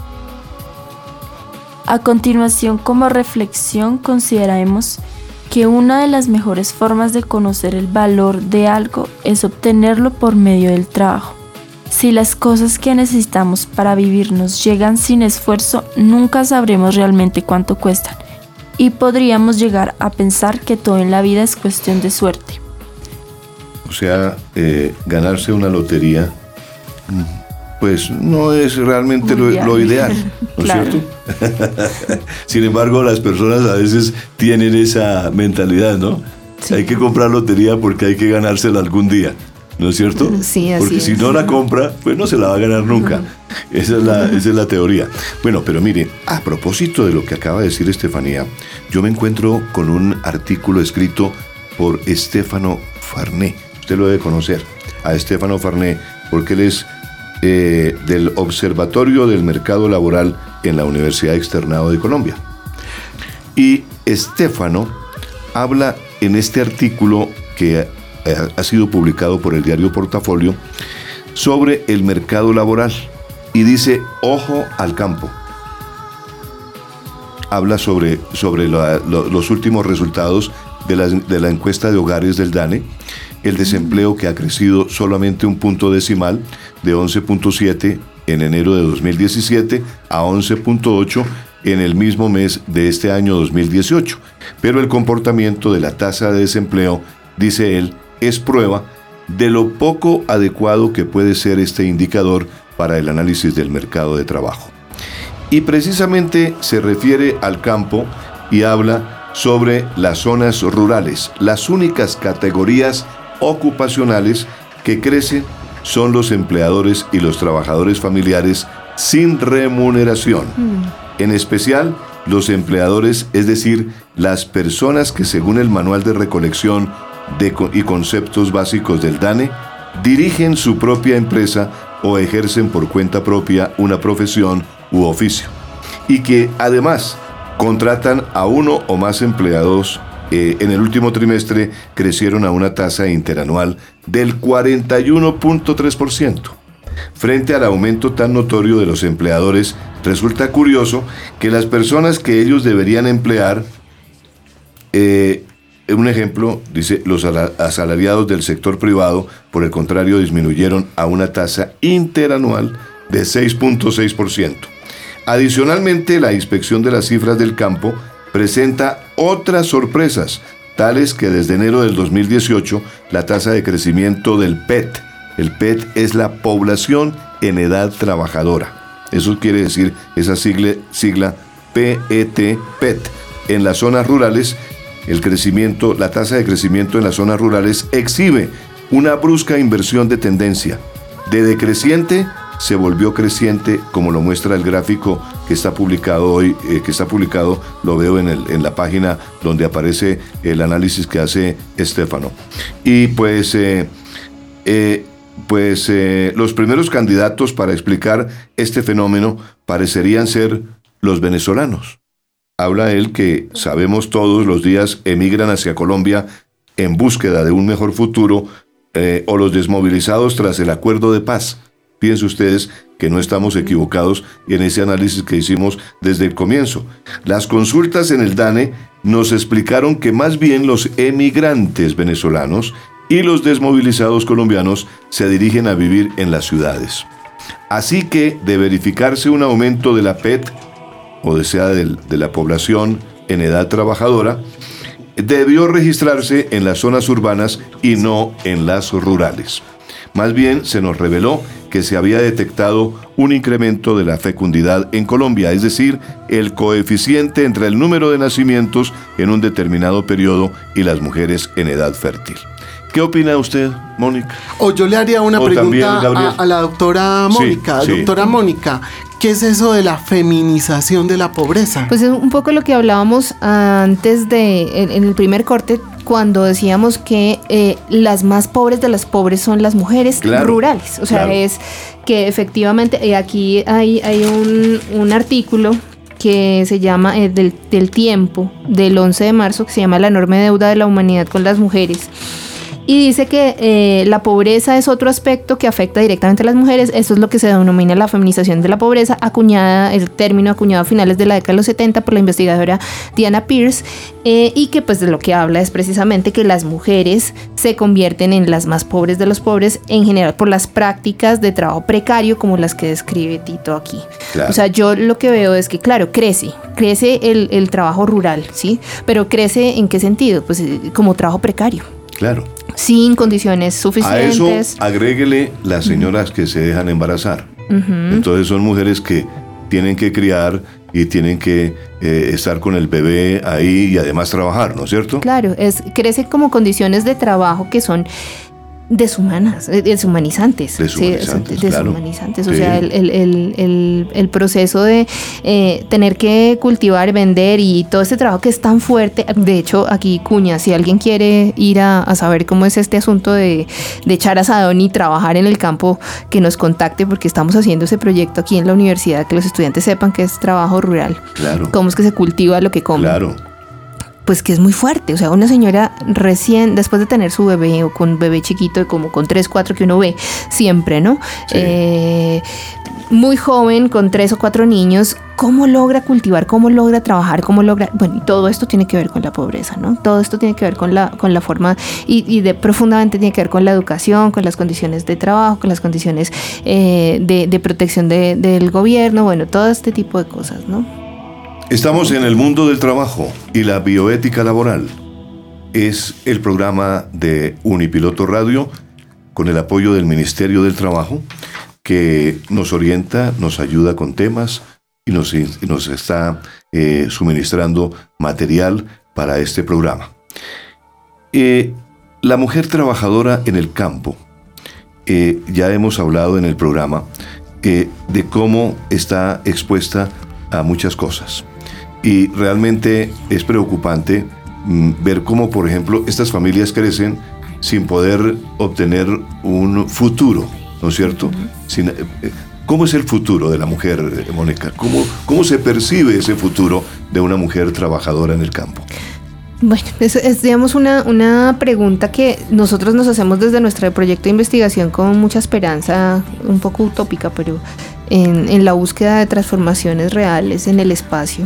A continuación, como reflexión, consideraremos que una de las mejores formas de conocer el valor de algo es obtenerlo por medio del trabajo. Si las cosas que necesitamos para vivir nos llegan sin esfuerzo, nunca sabremos realmente cuánto cuestan y podríamos llegar a pensar que todo en la vida es cuestión de suerte. O sea, ganarse una lotería, pues no es realmente lo ideal, ¿no Claro. es cierto? Sin embargo, las personas a veces tienen esa mentalidad, ¿no? Sí. Hay que comprar lotería porque hay que ganársela algún día, ¿no es cierto? Sí, así porque es. si no la compra, pues no se la va a ganar nunca. Esa es la teoría. Bueno, pero miren, a propósito de lo que acaba de decir Estefanía, yo me encuentro con un artículo escrito por Stefano Farné. Usted lo debe conocer, a Stefano Farné, porque él es del Observatorio del Mercado Laboral en la Universidad Externado de Colombia. Y Stefano habla en este artículo que ha sido publicado por el diario Portafolio sobre el mercado laboral y dice, ojo al campo. Habla sobre los últimos resultados de la encuesta de hogares del DANE, el desempleo que ha crecido solamente un punto decimal de 11.7 en enero de 2017 a 11.8 en el mismo mes de este año 2018. Pero el comportamiento de la tasa de desempleo, dice él, es prueba de lo poco adecuado que puede ser este indicador para el análisis del mercado de trabajo. Y precisamente se refiere al campo y habla sobre las zonas rurales. Las únicas categorías ocupacionales que crecen son los empleadores y los trabajadores familiares sin remuneración. En especial, los empleadores, es decir, las personas que según el manual de recolección y conceptos básicos del DANE, dirigen su propia empresa o ejercen por cuenta propia una profesión u oficio, y que además contratan a uno o más empleados. En el último trimestre crecieron a una tasa interanual del 41.3%. Frente al aumento tan notorio de los empleadores, resulta curioso que las personas que ellos deberían emplear, un ejemplo, dice, los asalariados del sector privado, por el contrario, disminuyeron a una tasa interanual de 6.6%. Adicionalmente, la inspección de las cifras del campo presenta otras sorpresas, tales que desde enero del 2018, la tasa de crecimiento del PET, el PET es la población en edad trabajadora. Eso quiere decir esa sigla PET, PET. En las zonas rurales, la tasa de crecimiento en las zonas rurales exhibe una brusca inversión de tendencia. De decreciente se volvió creciente, como lo muestra el gráfico que está publicado hoy, lo veo en la página donde aparece el análisis que hace Estefano. Y los primeros candidatos para explicar este fenómeno parecerían ser los venezolanos. Habla él que sabemos todos los días emigran hacia Colombia en búsqueda de un mejor futuro, o los desmovilizados tras el acuerdo de paz. Piensen ustedes que no estamos equivocados en ese análisis que hicimos desde el comienzo. Las consultas en el DANE nos explicaron que más bien los emigrantes venezolanos y los desmovilizados colombianos se dirigen a vivir en las ciudades. Así que, de verificarse un aumento de la PET, o sea, de la población en edad trabajadora, debió registrarse en las zonas urbanas y no en las rurales. Más bien, se nos reveló que se había detectado un incremento de la fecundidad en Colombia, es decir, el coeficiente entre el número de nacimientos en un determinado periodo y las mujeres en edad fértil. ¿Qué opina usted, Mónica? O yo le haría una pregunta a la doctora Mónica. Sí. Doctora Mónica, ¿qué es eso de la feminización de la pobreza? Pues es un poco lo que hablábamos antes en el primer corte, cuando decíamos que las más pobres de las pobres son las mujeres rurales. O sea, es que efectivamente aquí hay un artículo que se llama del Tiempo, del 11 de marzo, que se llama La enorme deuda de la humanidad con las mujeres. Y dice que la pobreza es otro aspecto que afecta directamente a las mujeres. Eso es lo que se denomina la feminización de la pobreza, el término acuñado a finales de la década de los 70 por la investigadora Diana Pierce, y que pues de lo que habla es precisamente que las mujeres se convierten en las más pobres de los pobres, en general por las prácticas de trabajo precario como las que describe Tito aquí. Claro. O sea, yo lo que veo es que, claro, crece el trabajo rural, ¿sí? Pero ¿crece en qué sentido? Pues como trabajo precario. Claro. Sin condiciones suficientes. A eso agréguele las señoras que se dejan embarazar. Entonces son mujeres que tienen que criar y tienen que estar con el bebé ahí y además trabajar, ¿no es cierto? Claro, crece como condiciones de trabajo que son deshumanizantes. Deshumanizantes. O sea, el proceso de tener que cultivar, vender y todo este trabajo que es tan fuerte. De hecho, aquí cuña, si alguien quiere ir a saber cómo es este asunto de echar asadón y trabajar en el campo, que nos contacte, porque estamos haciendo ese proyecto aquí en la universidad, que los estudiantes sepan que es trabajo rural. Claro. Cómo es que se cultiva lo que comen. Claro. Pues que es muy fuerte, o sea, una señora recién, después de tener su bebé o con bebé chiquito, como con 3, 4 que uno ve siempre, ¿no? Sí. Muy joven, con 3 o 4 niños, ¿cómo logra cultivar? ¿Cómo logra trabajar? Bueno, y todo esto tiene que ver con la pobreza, ¿no? Todo esto tiene que ver con la forma, y profundamente tiene que ver con la educación, con las condiciones de trabajo, con las condiciones de protección del gobierno, bueno, todo este tipo de cosas, ¿no? Estamos en el mundo del trabajo y la bioética laboral. Es el programa de Unipiloto Radio con el apoyo del Ministerio del Trabajo, que nos orienta, nos ayuda con temas y nos está suministrando material para este programa. La mujer trabajadora en el campo. Ya hemos hablado en el programa de cómo está expuesta a muchas cosas. Y realmente es preocupante ver cómo, por ejemplo, estas familias crecen sin poder obtener un futuro, ¿no es cierto? ¿Cómo es el futuro de la mujer, Mónica? ¿Cómo se percibe ese futuro de una mujer trabajadora en el campo? Bueno, es digamos una pregunta que nosotros nos hacemos desde nuestro proyecto de investigación con mucha esperanza, un poco utópica, pero en la búsqueda de transformaciones reales en el espacio.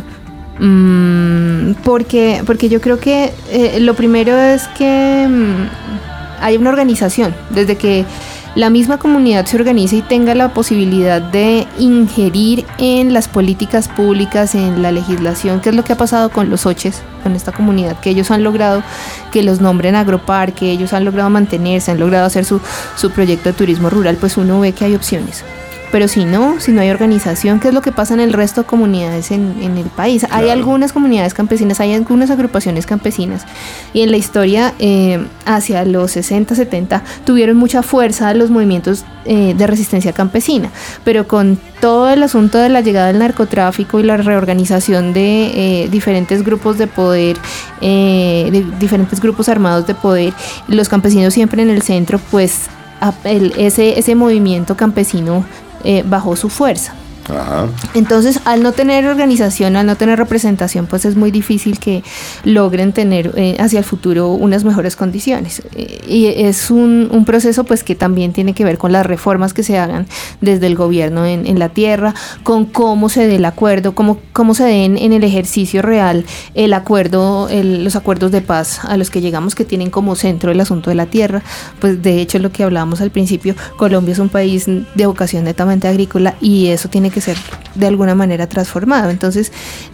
Porque yo creo que lo primero es que hay una organización, desde que la misma comunidad se organiza y tenga la posibilidad de ingerir en las políticas públicas, en la legislación, que es lo que ha pasado con los Oches, con esta comunidad, que ellos han logrado que los nombren agroparque, ellos han logrado mantenerse, han logrado hacer su proyecto de turismo rural, pues uno ve que hay opciones. Pero si no hay organización, ¿qué es lo que pasa en el resto de comunidades en el país? Claro. Hay algunas comunidades campesinas, hay algunas agrupaciones campesinas, y en la historia, hacia los 60, 70, tuvieron mucha fuerza los movimientos de resistencia campesina, pero con todo el asunto de la llegada del narcotráfico y la reorganización de diferentes grupos de poder, de diferentes grupos armados de poder, los campesinos siempre en el centro, pues ese movimiento campesino bajó su fuerza. Ajá. Entonces, al no tener organización, al no tener representación, pues es muy difícil que logren tener hacia el futuro unas mejores condiciones. Y es un proceso pues que también tiene que ver con las reformas que se hagan desde el gobierno en la tierra, con cómo se dé el acuerdo, cómo se den en el ejercicio real el acuerdo, los acuerdos de paz a los que llegamos, que tienen como centro el asunto de la tierra. Pues de hecho, lo que hablábamos al principio, Colombia es un país de vocación netamente agrícola, y eso tiene que ser de alguna manera transformado. Entonces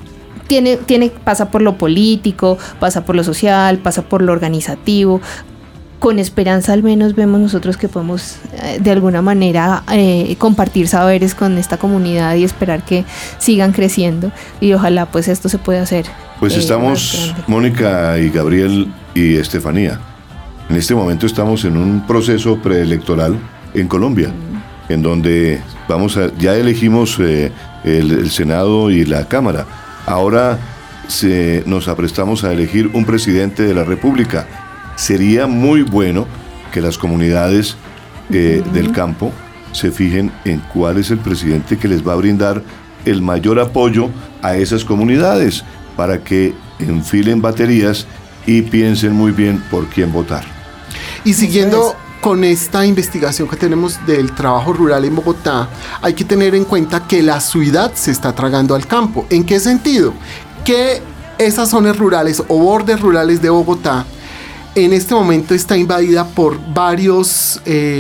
pasa por lo político, pasa por lo social, pasa por lo organizativo. Con esperanza al menos vemos nosotros que podemos de alguna manera compartir saberes con esta comunidad y esperar que sigan creciendo, y ojalá pues esto se pueda hacer. Pues estamos, Mónica y Gabriel y Estefanía, en este momento estamos en un proceso preelectoral en Colombia, en donde ya elegimos el Senado y la Cámara. Ahora nos aprestamos a elegir un presidente de la República. Sería muy bueno que las comunidades del campo se fijen en cuál es el presidente que les va a brindar el mayor apoyo a esas comunidades, para que enfilen baterías y piensen muy bien por quién votar. Y siguiendo con esta investigación que tenemos del trabajo rural en Bogotá, hay que tener en cuenta que la ciudad se está tragando al campo. ¿En qué sentido? Que esas zonas rurales o bordes rurales de Bogotá en este momento está invadida por varios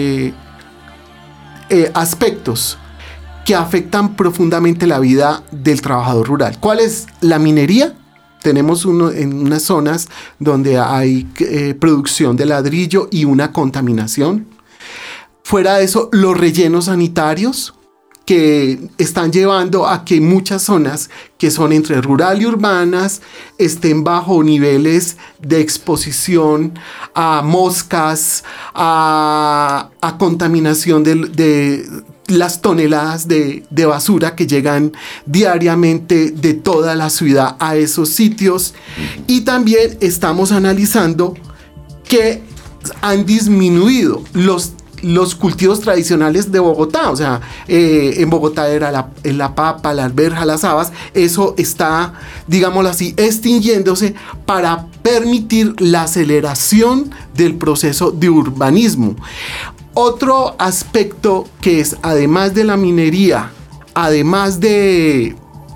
aspectos que afectan profundamente la vida del trabajador rural. ¿Cuál es? La minería. Tenemos en unas zonas donde hay producción de ladrillo y una contaminación. Fuera de eso, los rellenos sanitarios, que están llevando a que muchas zonas que son entre rural y urbanas estén bajo niveles de exposición a moscas, a contaminación de las toneladas de basura que llegan diariamente de toda la ciudad a esos sitios. Y también estamos analizando que han disminuido los cultivos tradicionales de Bogotá. O sea, en Bogotá era la papa, la alberja, las habas. Eso está, digámoslo así, extinguiéndose para permitir la aceleración del proceso de urbanismo. Otro aspecto que es, además de la minería, además de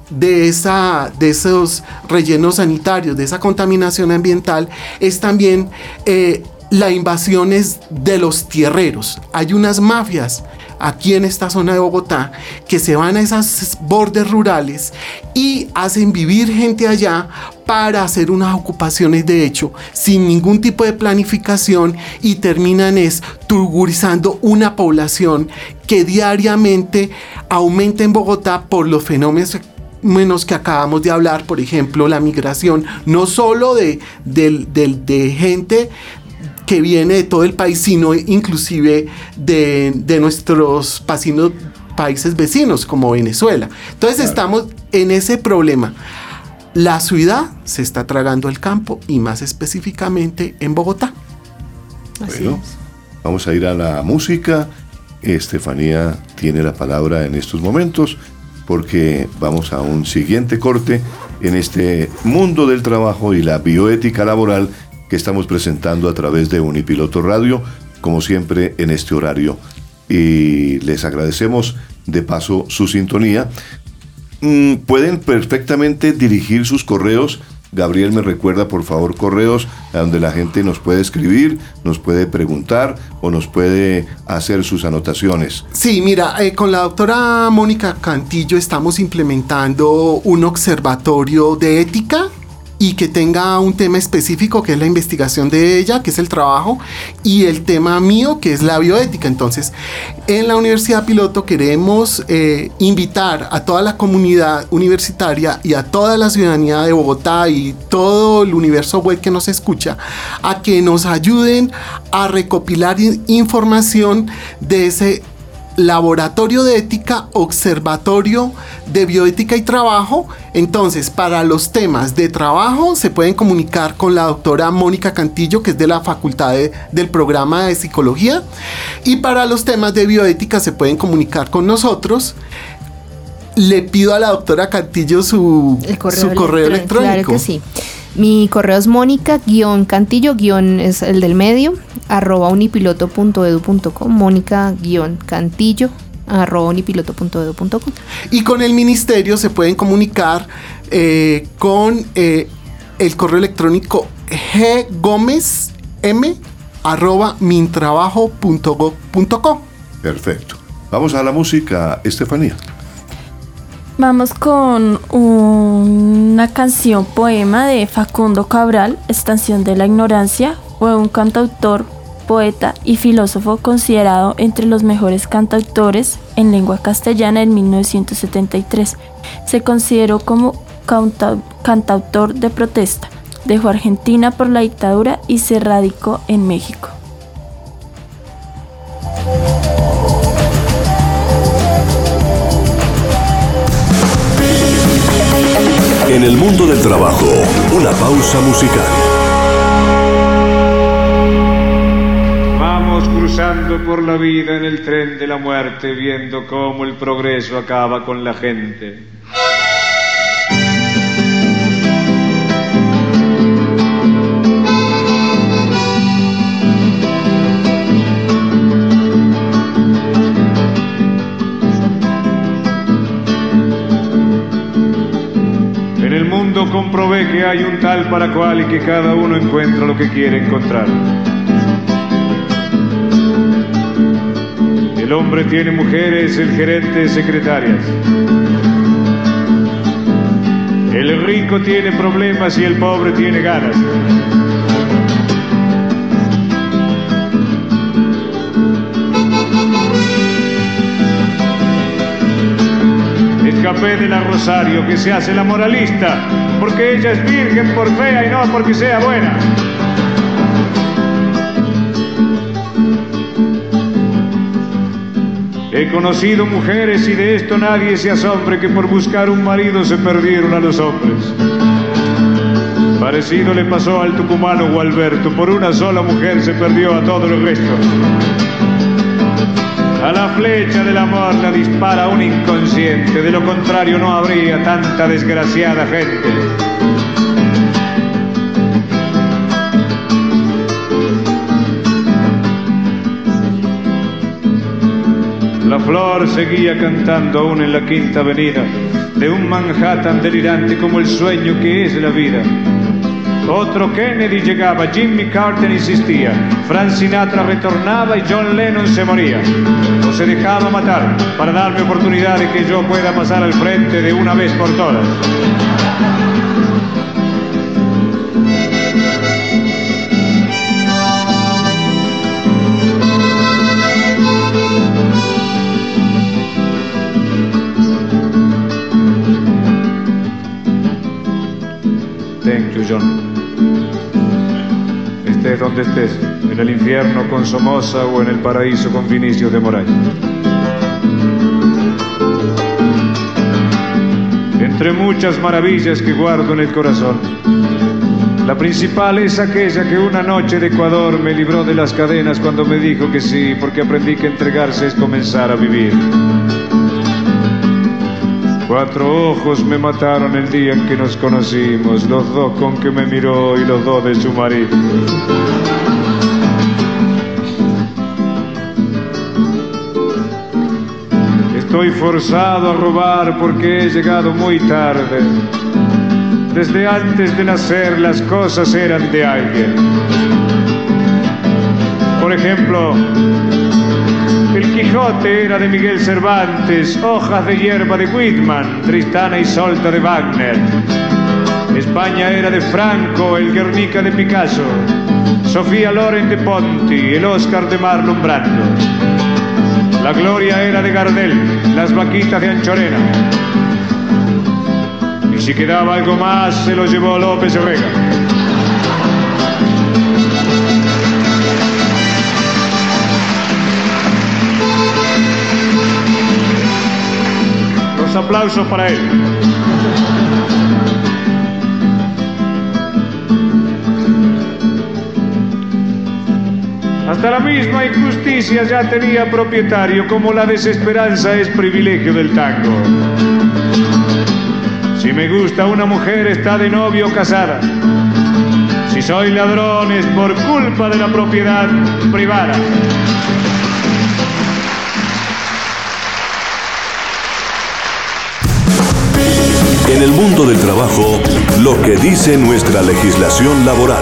esos rellenos sanitarios, de esa contaminación ambiental, es también la invasión de los tierreros. Hay unas mafias aquí en esta zona de Bogotá que se van a esos bordes rurales y hacen vivir gente allá para hacer unas ocupaciones de hecho sin ningún tipo de planificación, y terminan turgurizando una población que diariamente aumenta en Bogotá por los fenómenos que acabamos de hablar. Por ejemplo, la migración no solo de gente que viene de todo el país, sino inclusive de nuestros países vecinos como Venezuela. Entonces estamos en ese problema. La ciudad se está tragando el campo, y más específicamente en Bogotá. Bueno, vamos a ir a la música. Estefanía tiene la palabra en estos momentos porque vamos a un siguiente corte en este mundo del trabajo y la bioética laboral que estamos presentando a través de Unipiloto Radio, como siempre en este horario. Y les agradecemos de paso su sintonía. Pueden perfectamente dirigir sus correos. Gabriel, me recuerda por favor correos a donde la gente nos puede escribir, nos puede preguntar o nos puede hacer sus anotaciones. Sí, mira, con la doctora Mónica Cantillo estamos implementando un observatorio de ética y que tenga un tema específico que es la investigación de ella, que es el trabajo, y el tema mío, que es la bioética. Entonces, en la Universidad Piloto queremos invitar a toda la comunidad universitaria y a toda la ciudadanía de Bogotá y todo el universo web que nos escucha a que nos ayuden a recopilar información de ese laboratorio de ética, observatorio de bioética y trabajo. Entonces, para los temas de trabajo se pueden comunicar con la doctora Mónica Cantillo, que es de la facultad del programa de psicología, y para los temas de bioética se pueden comunicar con nosotros. Le pido a la doctora Cantillo su correo electrónico. Claro que sí. Mi correo es mónica-cantillo, es el del medio, @unipiloto.edu.co, mónica-cantillo, @unipiloto.edu.co. Y con el ministerio se pueden comunicar con el correo electrónico gomezm@mintrabajo.gov.co. Perfecto. Vamos a la música, Estefanía. Vamos con una canción poema de Facundo Cabral, Estación de la Ignorancia. Fue un cantautor, poeta y filósofo considerado entre los mejores cantautores en lengua castellana en 1973. Se consideró como cantautor de protesta. Dejó Argentina por la dictadura y se radicó en México. En el mundo del trabajo, una pausa musical. Vamos cruzando por la vida en el tren de la muerte, viendo cómo el progreso acaba con la gente. Comprobé que hay un tal para cual y que cada uno encuentra lo que quiere encontrar. El hombre tiene mujeres, el gerente secretarias. El rico tiene problemas y el pobre tiene ganas. Escapé de la Rosario, que se hace la moralista, porque ella es virgen por fea y no porque sea buena. He conocido mujeres y de esto nadie se asombre, que por buscar un marido se perdieron a los hombres. Parecido le pasó al tucumano Gualberto, por una sola mujer se perdió a todo el resto. A la flecha del amor la dispara un inconsciente, de lo contrario no habría tanta desgraciada gente. La flor seguía cantando aún en la Quinta Avenida, de un Manhattan delirante como el sueño que es la vida. Otro Kennedy llegaba, Jimmy Carter insistía, Frank Sinatra retornaba y John Lennon se moría. O se dejaba matar para darme oportunidad de que yo pueda pasar al frente de una vez por todas. Thank you, John. Estés donde estés, en el infierno con Somoza o en el paraíso con Vinicius de Moraes. Entre muchas maravillas que guardo en el corazón, la principal es aquella que una noche de Ecuador me libró de las cadenas cuando me dijo que sí, porque aprendí que entregarse es comenzar a vivir. 4 ojos me mataron el día en que nos conocimos, los 2 con que me miró y los 2 de su marido. Estoy forzado a robar porque he llegado muy tarde. Desde antes de nacer las cosas eran de alguien. Por ejemplo, el Quijote era de Miguel Cervantes, Hojas de hierba de Whitman, Tristana y Isolda de Wagner. España era de Franco, el Guernica de Picasso, Sofía Loren de Ponti, el Oscar de Marlon Brando. La gloria era de Gardel, las vaquitas de Anchorena. Y si quedaba algo más, se lo llevó López Rega. Los aplausos para él. Hasta la misma injusticia ya tenía propietario, como la desesperanza es privilegio del tango. Si me gusta una mujer, está de novio o casada. Si soy ladrón, es por culpa de la propiedad privada. En el mundo del trabajo, lo que dice nuestra legislación laboral.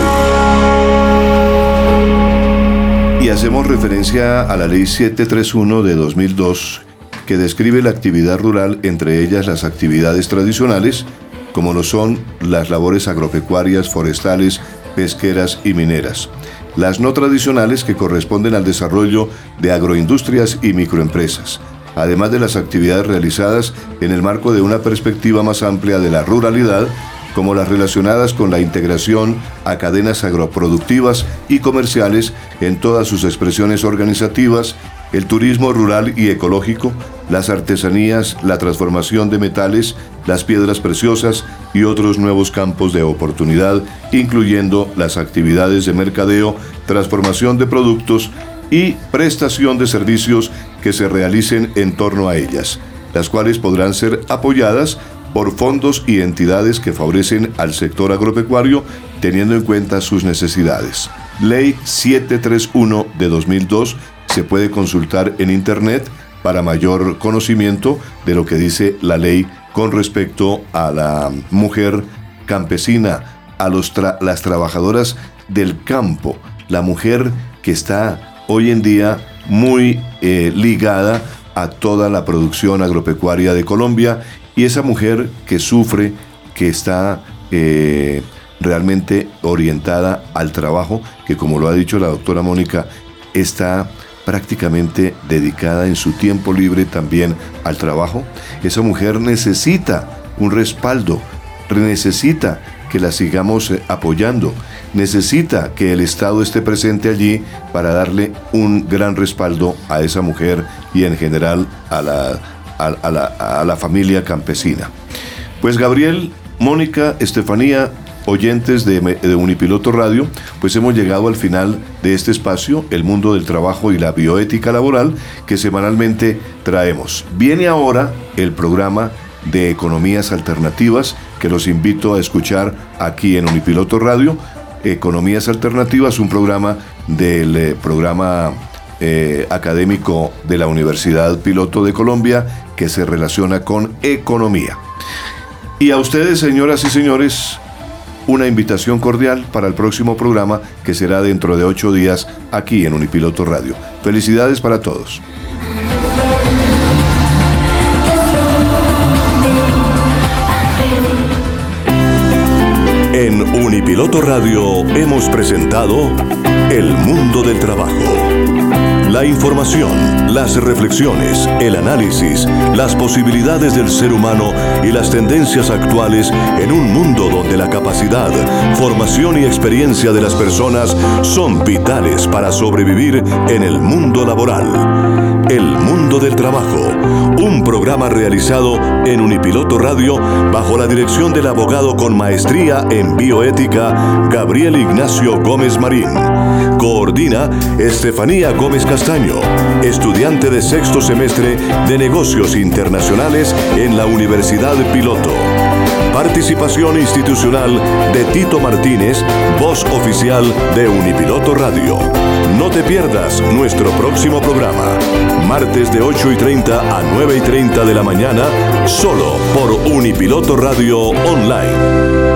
Y hacemos referencia a la Ley 731 de 2002, que describe la actividad rural, entre ellas las actividades tradicionales, como lo son las labores agropecuarias, forestales, pesqueras y mineras. Las no tradicionales, que corresponden al desarrollo de agroindustrias y microempresas, además de las actividades realizadas en el marco de una perspectiva más amplia de la ruralidad, como las relacionadas con la integración a cadenas agroproductivas y comerciales en todas sus expresiones organizativas, el turismo rural y ecológico, las artesanías, la transformación de metales, las piedras preciosas y otros nuevos campos de oportunidad, incluyendo las actividades de mercadeo, transformación de productos y prestación de servicios que se realicen en torno a ellas, las cuales podrán ser apoyadas por fondos y entidades que favorecen al sector agropecuario teniendo en cuenta sus necesidades. Ley 731 de 2002 se puede consultar en internet para mayor conocimiento de lo que dice la ley con respecto a la mujer campesina, a las trabajadoras del campo, la mujer que está hoy en día muy ligada a toda la producción agropecuaria de Colombia, y esa mujer que sufre, que está realmente orientada al trabajo, que como lo ha dicho la doctora Mónica, está prácticamente dedicada en su tiempo libre también al trabajo. Esa mujer necesita un respaldo, necesita que la sigamos apoyando, necesita que el Estado esté presente allí para darle un gran respaldo a esa mujer y en general a la familia campesina. Pues Gabriel, Mónica, Estefanía, oyentes de Unipiloto Radio, pues hemos llegado al final de este espacio, el mundo del trabajo y la bioética laboral, que semanalmente traemos. Viene ahora el programa de economías alternativas, que los invito a escuchar aquí en Unipiloto Radio. Economías Alternativas, un programa del programa académico de la Universidad Piloto de Colombia, que se relaciona con economía. Y a ustedes, señoras y señores, una invitación cordial para el próximo programa, que será dentro de 8 días aquí en Unipiloto Radio. Felicidades para todos. En Unipiloto Radio hemos presentado El Mundo del Trabajo. La información, las reflexiones, el análisis, las posibilidades del ser humano y las tendencias actuales en un mundo donde la capacidad, formación y experiencia de las personas son vitales para sobrevivir en el mundo laboral. El Mundo del Trabajo, un programa realizado en Unipiloto Radio bajo la dirección del abogado con maestría en bioética Bioética Gabriel Ignacio Gómez Marín. Coordina Estefanía Gómez Castaño, estudiante de sexto semestre de Negocios Internacionales en la Universidad Piloto. Participación institucional de Tito Martínez, voz oficial de Unipiloto Radio. No te pierdas nuestro próximo programa, martes de 8:30 a 9:30 de la mañana, solo por Unipiloto Radio Online.